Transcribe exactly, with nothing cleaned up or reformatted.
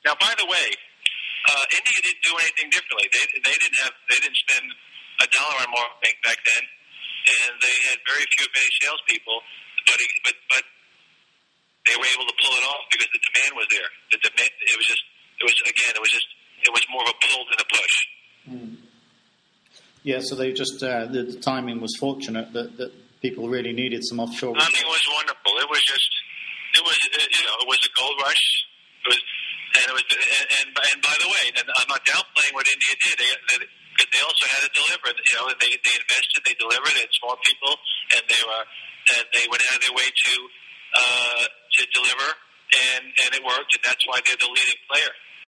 Now, by the way, uh, India didn't do anything differently. They they didn't have they didn't spend a dollar on marketing back then, and they had very few paid salespeople. But but but they were able to pull it off because the demand was there. The demand it was just it was again it was just it was more of a pull than a push. Mm. Yeah, so they just uh, the, the timing was fortunate that, that people really needed some offshore. I mean, it was wonderful. It was just it was you know it was a gold rush. It was and it was and and, and by the way, and I'm not downplaying what India did. They, they, because they also had to deliver. You know, they they invested, they delivered. They had small people, and they were and they went out of their way to uh, to deliver, and and it worked, and that's why they're the leading player.